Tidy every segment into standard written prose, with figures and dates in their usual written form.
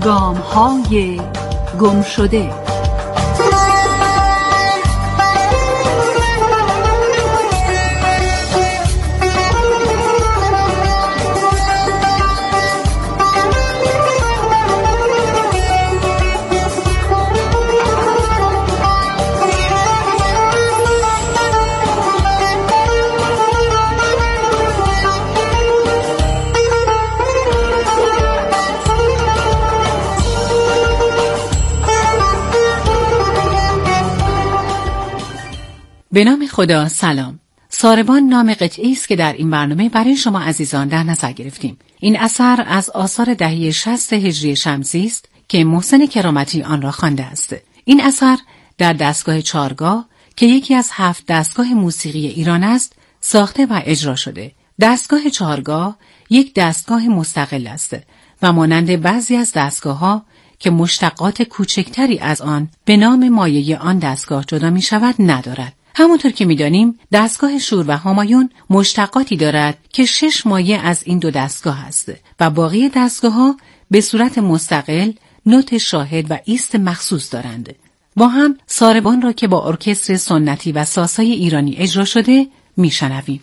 گام‌های گم شده. به نام خدا. سلام. ساربان نام قطعی است که در این برنامه برای شما عزیزان در نظر گرفتیم. این اثر از آثار دهه 60 هجری شمسی است که محسن کرامتی آن را خوانده است. این اثر در دستگاه چارگاه که یکی از 7 دستگاه موسیقی ایران است، ساخته و اجرا شده. دستگاه چارگاه یک دستگاه مستقل است و مانند بعضی از دستگاه‌ها که مشتقات کوچکتری از آن به نام مایه آن دستگاه جدا می شود ندارد. همونطور که می‌دانیم دستگاه شور و همایون مشتقاتی دارد که 6 مایه از این 2 دستگاه است و باقی دستگاه‌ها به صورت مستقل نوت شاهد و ایست مخصوص دارند. با هم ساربان را که با ارکستر سنتی و سازهای ایرانی اجرا شده میشنویم.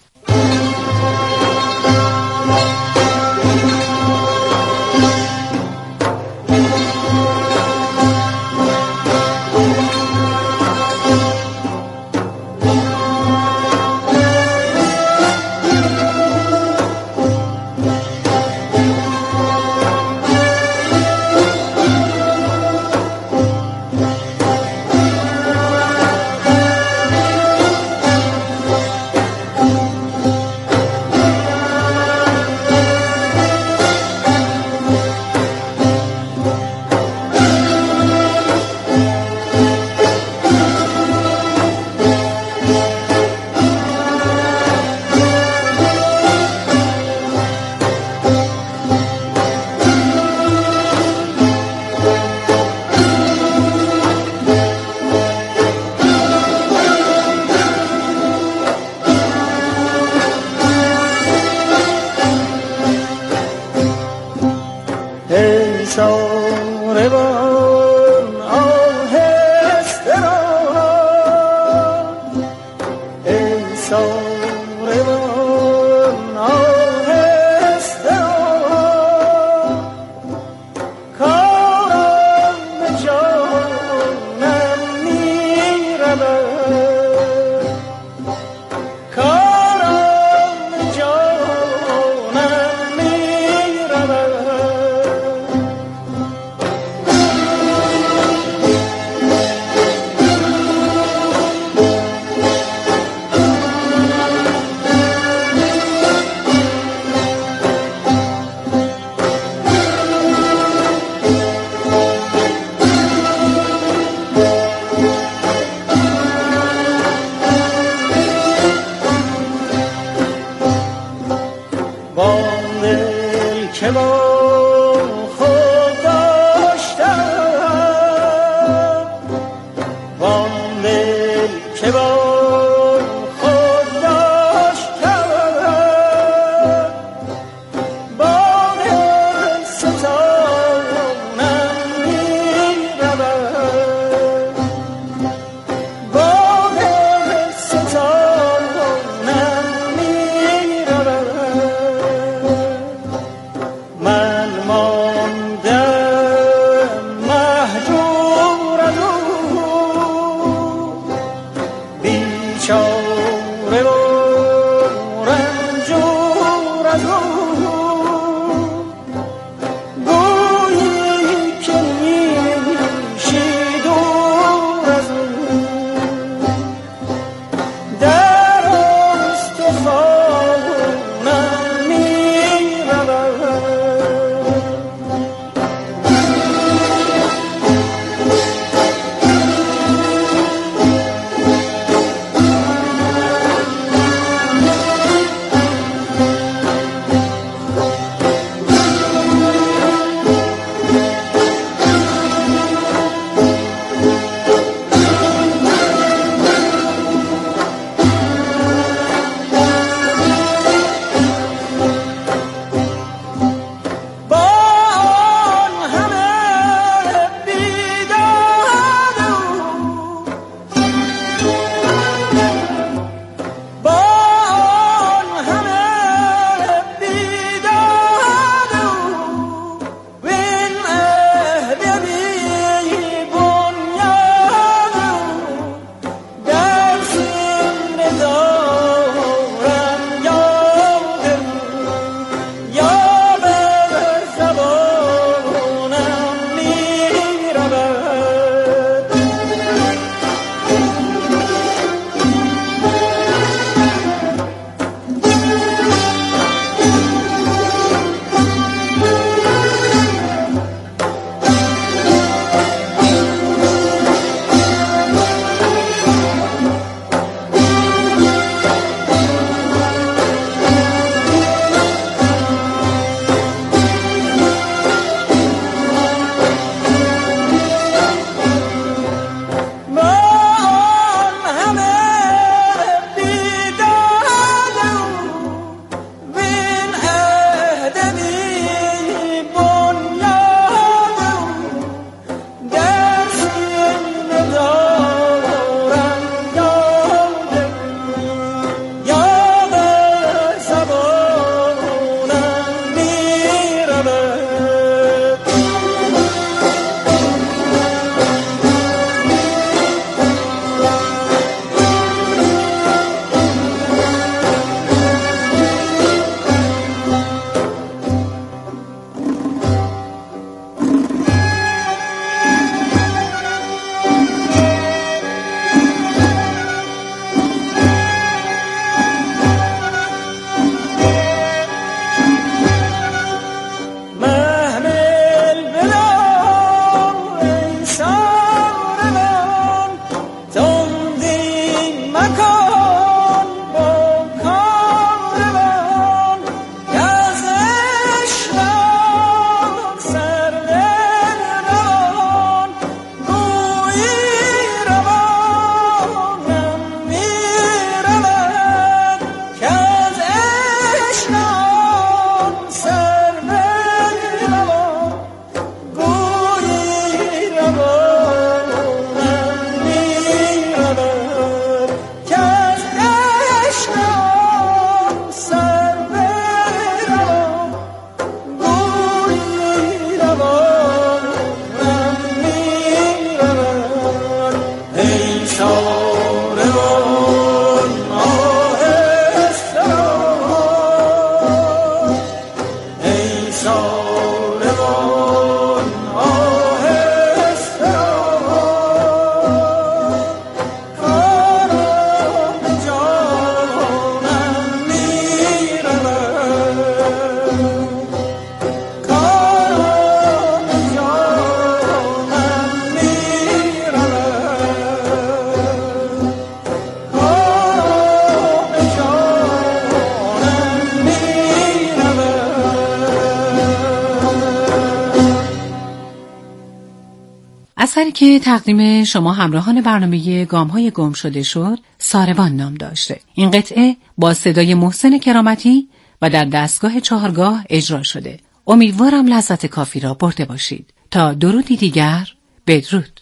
اثری که تقدیم شما همراهان برنامه گام‌های گم شده شد، ساربان نام داشته. این قطعه با صدای محسن کرامتی و در دستگاه چهارگاه اجرا شده. امیدوارم لذت کافی را برده باشید. تا درودی دیگر، بدرود.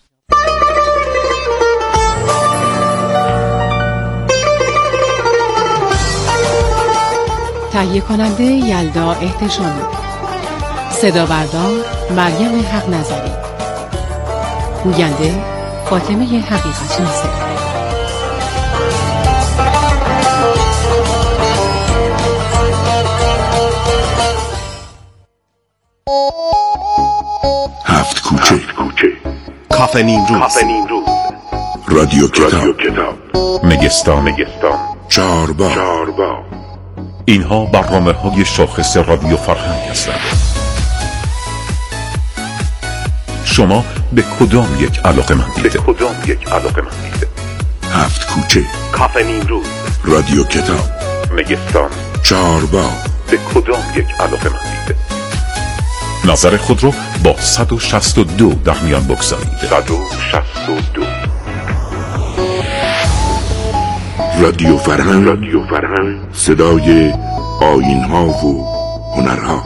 تهیه کننده یلدا احتشامی، صدا بردار مریم حق نظری، گوینده فاطمه حقیقت ناصری. هفت کوچه کافه نیمروز، رادیو کتاب، مگستان، چهارباغ. اینها برنامه‌های شاخص رادیو فرهنگ هستند. شما به کدام یک علاقه‌مندید؟ هفت کوچه، کافه نیمروز، رادیو کتاب، مگستان، چهارباغ. به کدام یک علاقه‌مندید؟ نظر خود رو با 162 در میان بگذارید. 162. رادیو فرهنگ، صدای آیین‌ها و هنرها.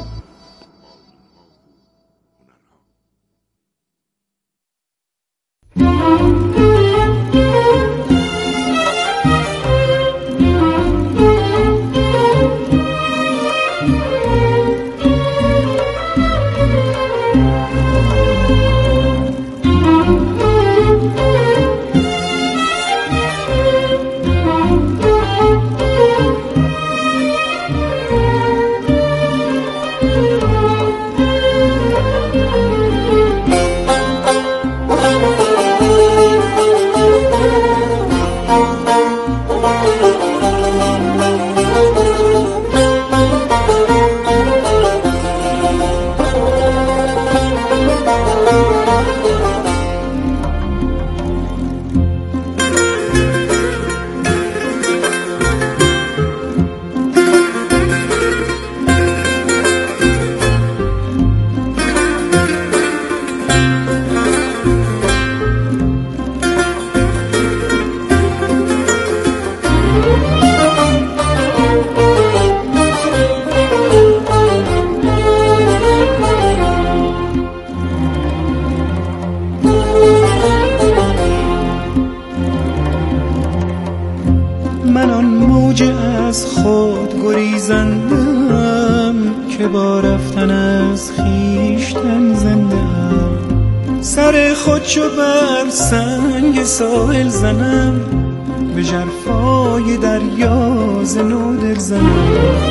من آن موج از خود گریزندم که با رفتن از خیشتن زنده‌ام. سر خود چو بر سنگ ساحل زنم، به ژرفای دریا ز نو دل زنم.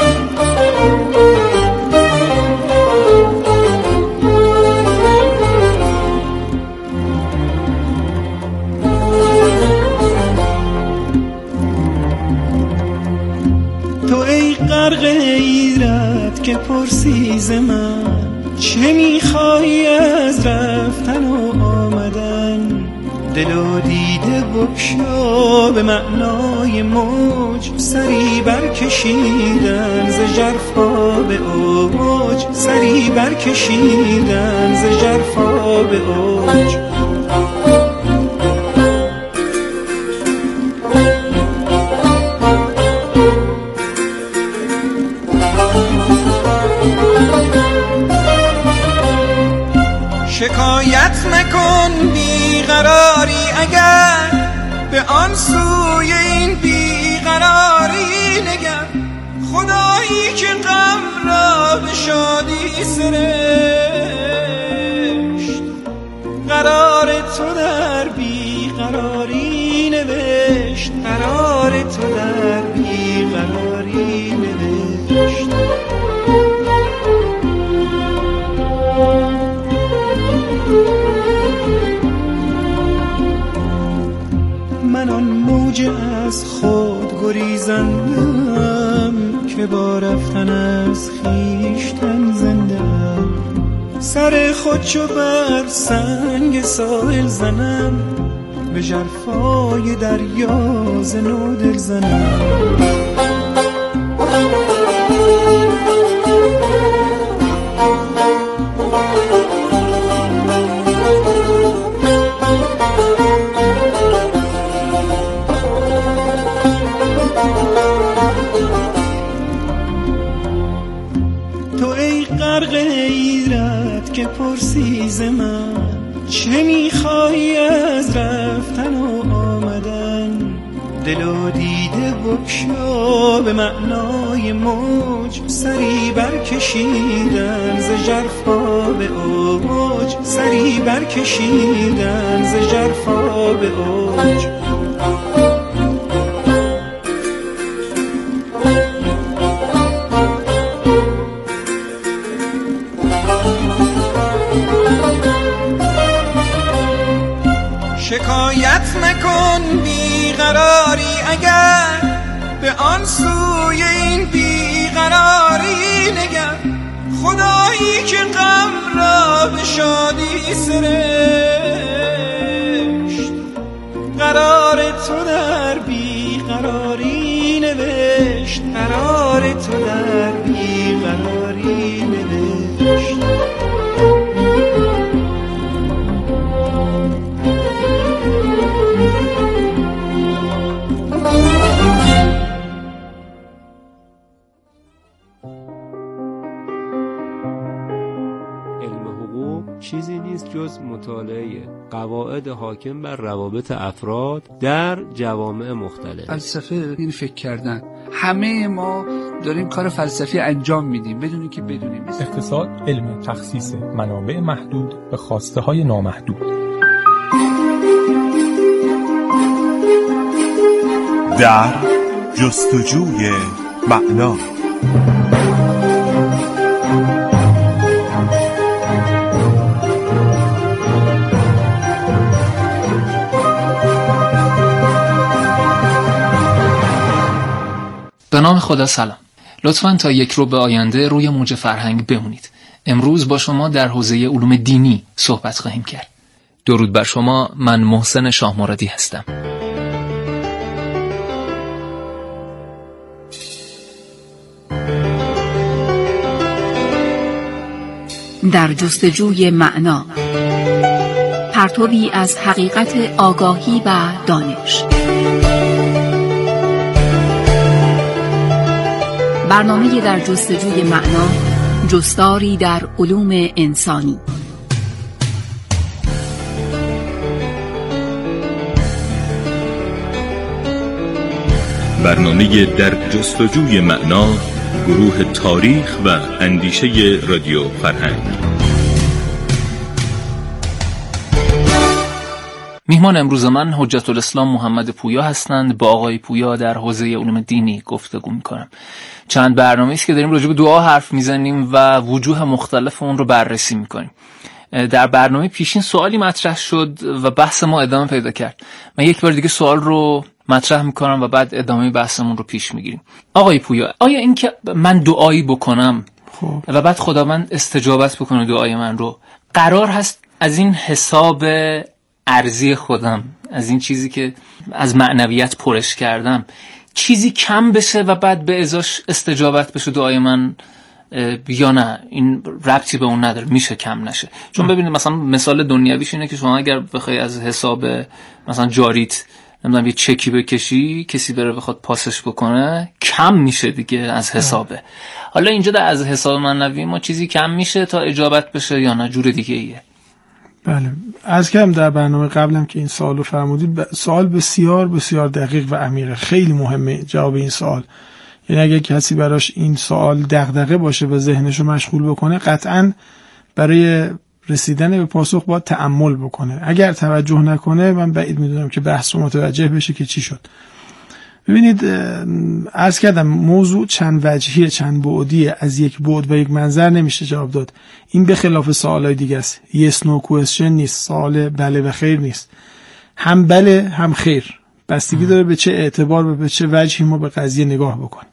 غرق ایرت که پرسی ز من، چه میخوایی از رفتن و آمدن؟ دل و دیده بگشا به معنای موج، سری برکشیدن ز ژرفا به اوج، سری برکشیدن ز ژرفا به اوج. شکایت مکن بیقراری اگر، به آن سوی این بیقراری نگر. خدایی که غم را به شادی سرشت، قرار تو در بیقراری نوشت، قرار تو در بیقراری نوشت. من آن موج از خود گریزندم که با رفتن از خیشتن زنده‌ام. سر خود چو بر سنگ ساحل زنم، به ژرفای دریا ز نو دل زنم. بپرسی ز من چه میخوایی از رفتن و آمدن. دل و دیده بکشا به معنای موج، سری برکشیدن ز ژرفا به اوج، سری برکشیدن ز ژرفا به اوج. شکایت مکن بیقراری اگر به آن سوی این بیقراری نگر. خدایی که غم را به شادی سرشت، قرار تو در بیقراری نوشت، قرار تو در بیقراری نوشت. چیزی نیست جز مطالعه قواعد حاکم بر روابط افراد در جوامع مختلف. فلسفه این فکر کردن. همه ما داریم کار فلسفی انجام میدیم بدون که بدونیم. اقتصاد علم تخصیص منابع محدود به خواسته های نامحدود. در جستجوی معنا. به نام خدا سلام. لطفاً تا یک رو به آینده روی موج فرهنگ بمونید. امروز با شما در حوزه علوم دینی صحبت خواهیم کرد. درود بر شما، من محسن شاه مرادی هستم. در جستجوی معنا، پرتوی از حقیقت آگاهی و دانش. برنامه در جستجوی معنا، جستاری در علوم انسانی. برنامه در جستجوی معنا، گروه تاریخ و اندیشه رادیو فرهنگ. میهمان امروز من حجت الاسلام محمد پویا هستند. با آقای پویا در حوزه علوم دینی گفتگو میکنم. چند برنامه است که داریم راجع به دعا حرف میزنیم و وجوه مختلف اون رو بررسی میکنیم. در برنامه پیشین سوالی مطرح شد و بحث ما ادامه پیدا کرد. من یک بار دیگه سوال رو مطرح میکنم و بعد ادامه بحثمون رو پیش میگیریم. آقای پویا، آیا این که من دعایی بکنم و بعد خداوند استجابت بکنه دعای من رو، قرار هست از این حساب ارزی خودم، از این چیزی که از معنویت پرش کردم، چیزی کم بشه و بعد به ازاش استجابت بشه دعای من، یا نه این ربطی به اون نداره، میشه کم نشه؟ چون ببینید مثلا مثال دنیویش اینه که شما اگر بخوای از حساب مثلا جاریت نمیدونم یه چکی بکشی، کسی بره بخواد پاسش بکنه، کم میشه دیگه از حسابه. حالا اینجا در از حساب معنوی ما چیزی کم میشه تا اجابت بشه یا نه جور دیگه ایه؟ بله، از کردم در برنامه قبلم که این سوالو فرمودید، سوال بسیار بسیار دقیق و عمیقه. خیلی مهمه جواب این سوال. یعنی اگه کسی براش این سوال دغدغه باشه و ذهنشو مشغول بکنه، قطعاً برای رسیدن به پاسخ باید تأمل بکنه. اگر توجه نکنه، من بعید میدونم که بحث رو متوجه بشه که چی شد. ببینید، عرض کردم موضوع چند وجهیه، چند بعدیه. از یک بعد و یک منظر نمیشه جواب داد. این به خلاف سوالای دیگه است. yes no question نیست. سوال بله و خیر نیست. هم بله هم خیر. بستگی داره به چه اعتبار و به چه وجهی ما به قضیه نگاه بکنیم.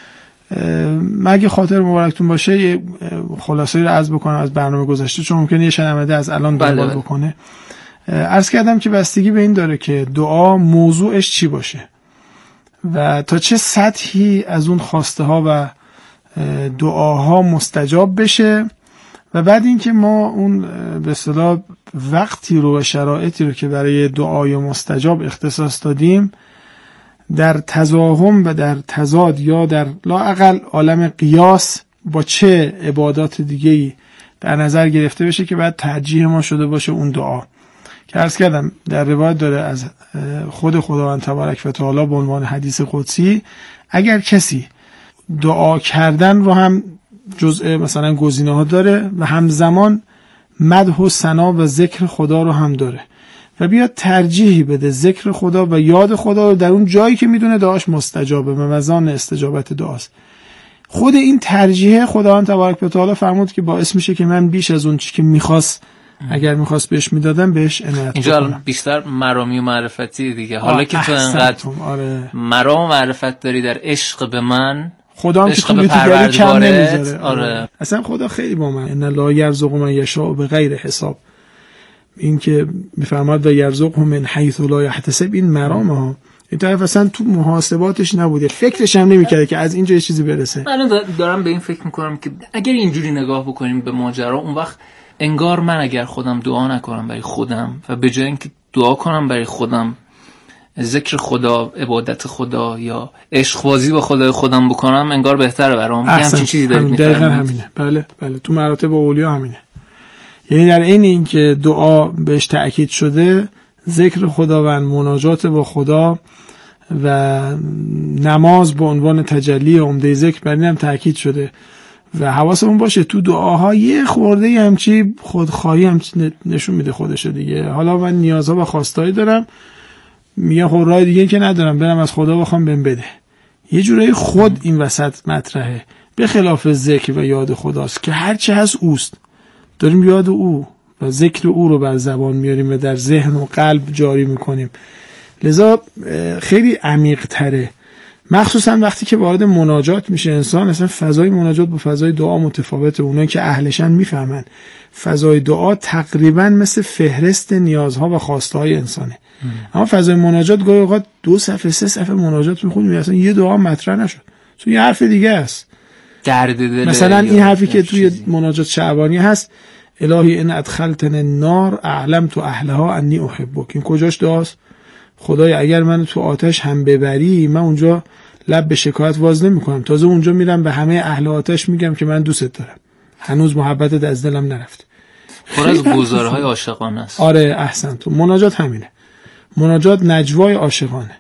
مگه خاطر مبارکتون باشه یه خلاصه‌ای رو عرض بکنم از برنامه گذشته، چون ممکنه یه شنونده از الان دنبال بکنه. عرض کردم که بستگی به این داره که دعا موضوعش چی باشه و تا چه سطحی از اون خواسته ها و دعاها مستجاب بشه، و بعد اینکه ما اون به اصطلاح وقتی رو و شرایطی رو که برای دعای مستجاب اختصاص دادیم در تزاحم و در تضاد یا در لااقل عالم قیاس با چه عبادات دیگه‌ای در نظر گرفته بشه که بعد ترجیح ما شده باشه اون دعا. که عرض کردم در روایت داره از خود خداوند تبارک و تعالی به عنوان حدیث قدسی، اگر کسی دعا کردن رو هم جزء مثلا گزینه ها داره و همزمان مدح و ثنا و ذکر خدا رو هم داره و بیاد ترجیحی بده ذکر خدا و یاد خدا رو در اون جایی که میدونه دعاش مستجابه و مزان استجابت دعاست. خود این ترجیح خداوند تبارک و تعالی فرمود که باعث میشه که من بیش از اون چی که میخواست اگر میخواست بهش میدادم بهش عنایت اینجا بکنم. بیشتر مرامی و معرفتی دیگه. حالا که تو انقدر مرام و معرفت داری در عشق به من، خدا هم که تو دیگری کم نمیذاره. اصلا خدا خیلی با من ان لا یرزق من یشاء بغیر حساب، این که میفرماد و یرزقه من حیث لا یحتسب، این مرامه ها. این طرف اصلا تو محاسباتش نبوده، فکرش هم نمیکرده که از اینجا یه چیزی برسه. من دارم به این فکر میکنم که اگر اینجوری نگاه بکنیم به ماجرا، اون وقت انگار من اگر خودم دعا نکنم برای خودم و به جای اینکه دعا کنم برای خودم ذکر خدا، عبادت خدا یا عشق بازی با خدای خودم بکنم، انگار بهتره برام. همین چیزی دارید همینه. بله تو مراتب اولیاء همینه. یعنی در این اینکه دعا بهش تأکید شده، ذکر خداوند، مناجات با خدا و نماز به عنوان تجلی عمده ذکر بر اینم تأکید شده و حواسمون باشه تو دعاها یه خورده همچی خودخواهی هم نشون میده خودشو دیگه. حالا من نیازها و خواستایی دارم، میگم خب راه دیگه که ندارم، برم از خدا بخوام بهم بده. یه جورایی خود این وسط مطرحه، به خلاف ذکر و یاد خداست که هرچی هست اوست، داریم یاد او و ذکر او رو بر زبان میاریم و در ذهن و قلب جاری میکنیم. لذا خیلی عمیق تره، مخصوصا وقتی که وارد مناجات میشه انسان. اصلا فضای مناجات با فضای دعا متفاوته. اونایی که اهلشن میفهمن فضای دعا تقریبا مثل فهرست نیازها و خواستهای انسانه. اما فضای مناجات گاهی اوقات 2 صفحه 3 صفحه مناجات میخونیم اصلا یه دعا مطرح نشد، چون یه حرف دیگه است. درد دل مثلا این حرفی که توی مناجات شعبانی هست، الهی ان ادخلتن النار اعلمت اهلها انی احبک. این کجاش دعاست؟ خدای اگر من تو آتش هم ببری، من اونجا لب به شکایت واز نمی‌کنم، تازه اونجا میرم به همه اهل آتش میگم که من دوست دارم، هنوز محبتت از دلم نرفت. پر از گزارهای عاشقانه است. آره احسنت. مناجات همینه، مناجات نجوای عاشقانه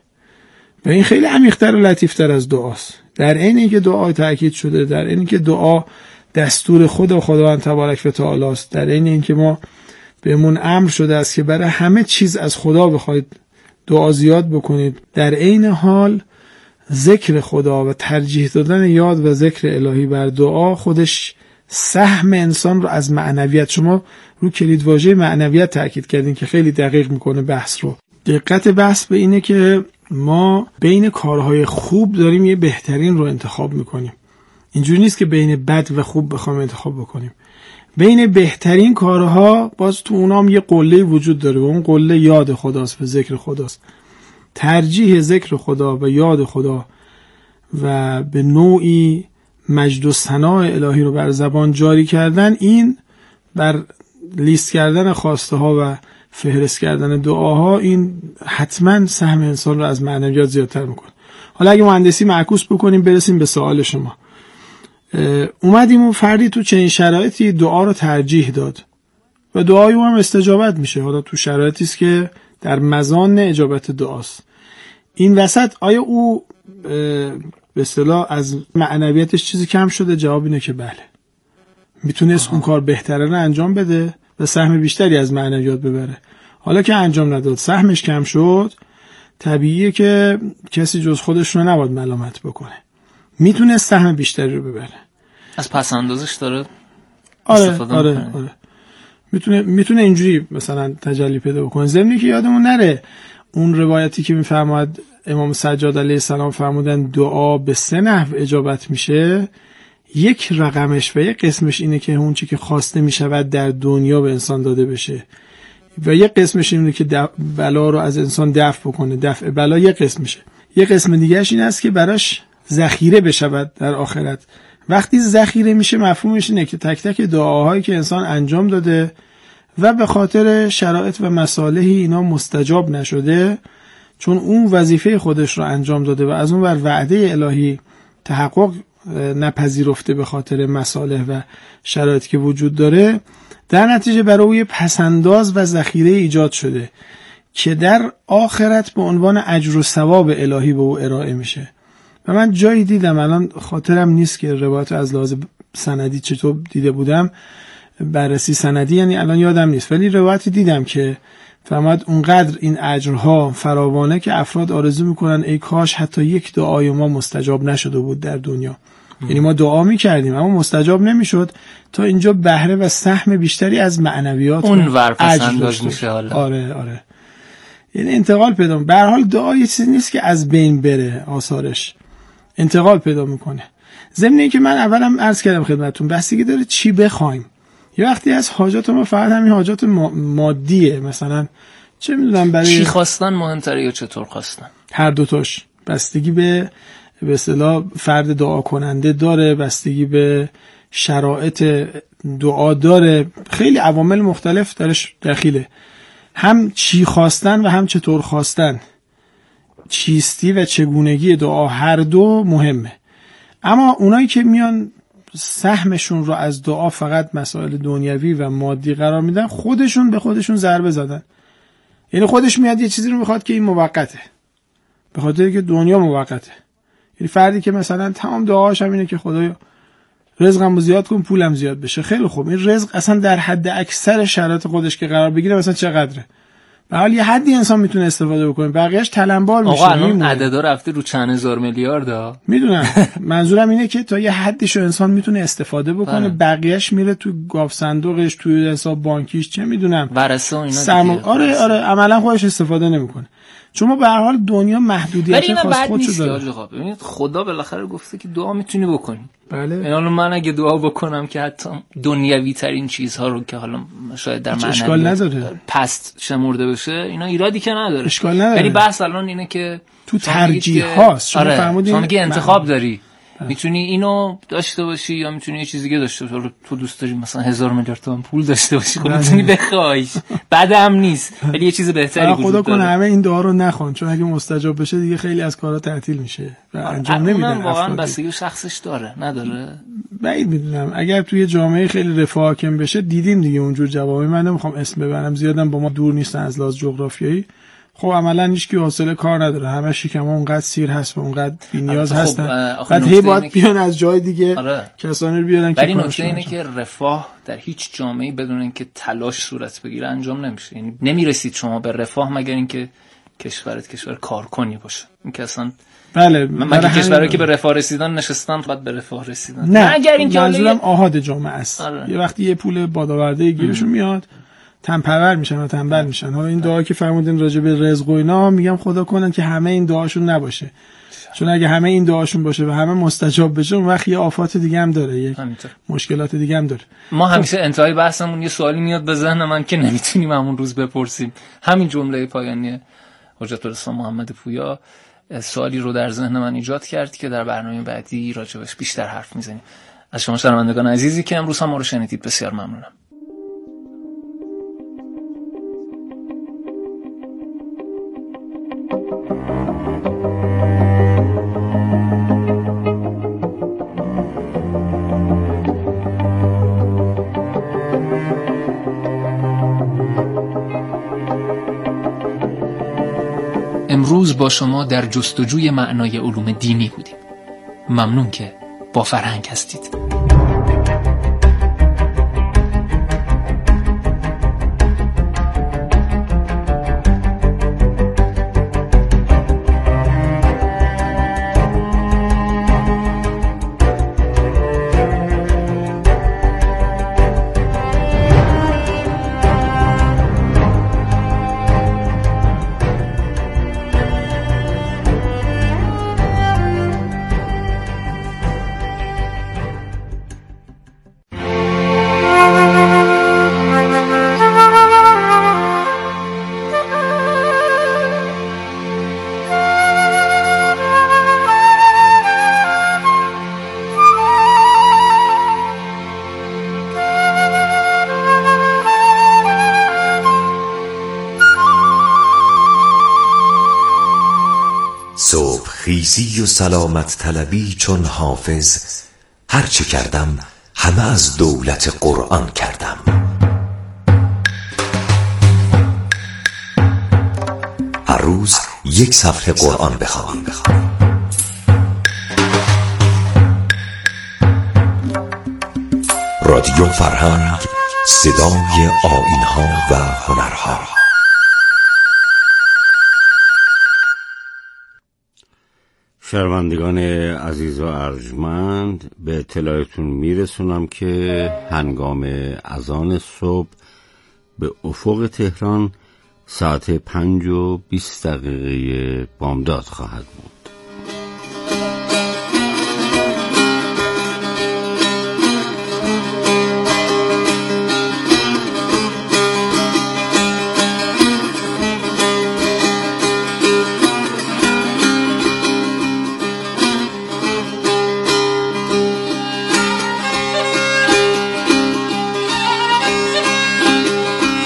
و این خیلی عمیق‌تر و لطیف‌تر از دعاست. در عین اینکه دعا تاکید شده، در عین اینکه دعا دستور خداوند تبارک و تعالی است، در عین اینکه ما بهمون امر شده است که برای همه چیز از خدا بخواید دعا زیاد بکنید، در عین حال ذکر خدا و ترجیح دادن یاد و ذکر الهی بر دعا خودش سهم انسان رو از معنویت، شما رو کلیدواژه معنویت تاکید کردین که خیلی دقیق میکنه بحث رو. دقت بحث به اینه که ما بین کارهای خوب داریم یه بهترین رو انتخاب میکنیم. اینجوری نیست که بین بد و خوب بخوام انتخاب بکنیم. بین بهترین کارها باز تو اونام یه قله وجود داره و اون قله یاد خداست و ذکر خداست. ترجیح ذکر خدا و یاد خدا و به نوعی مجد و ثناء الهی رو بر زبان جاری کردن، این بر لیست کردن خواسته ها و فهرست کردن دعاها، این حتما سهم انسان رو از معنویات زیادتر میکنه. حالا اگه مهندسی معکوس بکنیم برسیم به سوال شما. اومدیم و فردی تو چنین شرایطی دعا رو ترجیح داد و دعای او هم استجابت میشه، حالا تو شرایطی است که در مزان اجابت دعاست. این وسط آیا او به اصطلاح از معنویتش چیزی کم شده؟ جواب اینه که بله، میتونست اون کار بهتره رو انجام بده و سهم بیشتری از معنویات ببره. حالا که انجام نداد، سهمش کم شد، طبیعیه که کسی جز خودش رو نباید ملامت بکنه، میتونه سهم بیشتری رو ببره. از پس اندازش داره استفاده آره. میتونه اینجوری مثلا تجلی پیدا بکنه. ضمنی که یادمون نره اون روایتی که میفرماد امام سجاد علیه السلام فرمودن دعا به 3 نحو اجابت میشه، یک رقمش و یک قسمش اینه که اون چی که خواسته میشود در دنیا به انسان داده بشه و یک قسمش اینه که بلا رو از انسان دفع بکنه، دفع بلا یک قسمشه. یک قسم دیگهش این است که براش ذخیره بشود در آخرت. وقتی ذخیره میشه مفهومش اینه که تک تک دعاهایی که انسان انجام داده و به خاطر شرایط و مصالحی اینا مستجاب نشده، چون اون وظیفه خودش رو انجام داده و از اون ور وعده الهی تحقق نپذیرفته به خاطر مصالح و شرایطی که وجود داره، در نتیجه برای او پسنداز و ذخیره ایجاد شده که در آخرت به عنوان اجر و ثواب الهی به او ارائه میشه. و من جایی دیدم، الان خاطرم نیست که روایت از لحاظ سندی چطور دیده بودم، بررسی سندی یعنی الان یادم نیست، ولی روایتی دیدم که فرمود اونقدر این اجرها فراوانه که افراد آرزو میکنن ای کاش حتی یک دعای ما مستجاب نشده بود در دنیا. یعنی ما دعا میکردیم اما مستجاب نمیشد، تا اینجا بهره و سهم بیشتری از معنویات اون ورپسنداز میشه. آره یعنی انتقال پیدا میکنه. به هر حال دعا یه چیزی نیست که از بین بره، آثارش انتقال پیدا میکنه. ضمن اینکه من اولم عرض کردم خدمتتون بستگی داره چی بخوایم. یه وقتی از حاجات ما فقط همین حاجات مادیه، مثلا چه میدونم برای چی خواستن مهمتره یا چطور خواستن، هر دوتاش بستگی به اصطلاح فرد دعا کننده داره، بستگی به شرایط دعا داره، خیلی عوامل مختلف درش دخیله. هم چی خواستن و هم چطور خواستن، چیستی و چگونگی دعا هر دو مهمه. اما اونایی که میان سهمشون رو از دعا فقط مسائل دنیوی و مادی قرار میدن، خودشون به خودشون ضربه زدن. یعنی خودش میاد یه چیزی رو میخواد که این موقته، به خاطر که دنیا موقته. یعنی فردی که مثلا تمام دعاش هم اینه که خدایا رزقمو زیاد کن پولم زیاد بشه، خیلی خوب، این رزق اصلا در حد اکثر شرایط خودش که قرار بگیره مثلا چقدره، به حال یه حدی انسان میتونه استفاده بکنه، بقیه‌اش تلنبار میشه. آقا الان عددا رفته رو چند هزار میلیارد. میدونم منظورم اینه که تا یه حدیشو انسان میتونه استفاده بکنه، بقیه‌اش میره تو گاف صندوقش، تو حساب بانکیش، چه میدونم ورثه و اینا. آره عملا خودش استفاده نمیکنه، چون ما به هر حال دنیا محدودیت خاص خودشو داره. ببینید خدا بالاخره گفته که دعا میتونی بکنی. بله. یعنی من اگه دعا بکنم که حتی دنیوی ترین چیزها رو که حالا شاید در معنی پست شمرده بشه، اینا ایرادی که نداره، اشکال نداره. یعنی بحث الان اینه که تو ترجیح هاست. شما فرمودین شما که انتخاب داری، میتونی اینو داشته باشی یا میتونی یه چیز دیگه داشته باشی. تو دوست داری مثلا 1000 میلیارد تومان پول داشته باشی، خب میتونی بخوایش، بعدم نیست، ولی یه چیز بهتری وجود داره. خدا کنه همه این دعا رو نخوان، چون اگه مستجاب بشه دیگه خیلی از کارا تعطیل میشه و انجام نمیدن. واقعا بستگی شخصش داره نداره. بعید میدونم اگر توی جامعه خیلی رفاه حاکم بشه، دیدیم دیگه اونجور جوابی. من نمیخوام اسم ببرم، زیادم با ما دور نیستن از لحاظ جغرافیایی. خب عملا هیچ کی حوصله کار نداره، همه شکم‌ها اونقدر سیر هست و اونقدر بی‌نیاز هستن، بعد هی باید بیان از جای دیگه کسانی رو بیارن که. ولی نکته اینه که رفاه در هیچ جامعه‌ای بدون اینکه تلاش صورت بگیره انجام نمیشه. یعنی نمیرسید شما به رفاه مگر اینکه کشور کارکنی باشه. این که اصلا بله، مگه کشورهایی که به رفاه رسیدن نشستن بعد به رفاه رسیدن؟ نه، اگر این منظورم آحاد جامعه است. یه وقتی یه پول بادآورده گیرشون میاد، تنپرور میشن و تنبل میشن. حالا این دعا که فرمودین راجع به رزق و اینا، میگم خدا کنن که همه این دعاشون نباشه، چون اگه همه این دعاشون باشه و همه مستجاب بشه، اون وقت یه آفات دیگه هم داره، یه مشکلات دیگه هم داره. ما همیشه انتهای بحثمون یه سوالی میاد به ذهن من که نمیتونیم همون روز بپرسیم. همین جمله پایانی حجت الاسلام محمد پویا سوالی رو در ذهن من ایجاد کرد که در برنامه بعدی راجبش بیشتر حرف میزنیم. از شما شنوندگان عزیزی که امروز هم ما رو شنیدید بسیار ممنونم. امروز با شما در جستجوی معنای علوم دینی بودیم. ممنون که با فرهنگ هستید. صبح خیزی و سلامت طلبی چون حافظ، هرچه کردم همه از دولت قرآن کردم. هر روز 1 صفحه قرآن بخوان. رادیو فرهنگ، صدای آیین‌ها و هنرها. شنوندگان عزیز و ارجمند، به اطلاعتون میرسونم که هنگام اذان صبح به افق تهران ساعت 5:20 بامداد خواهد بود.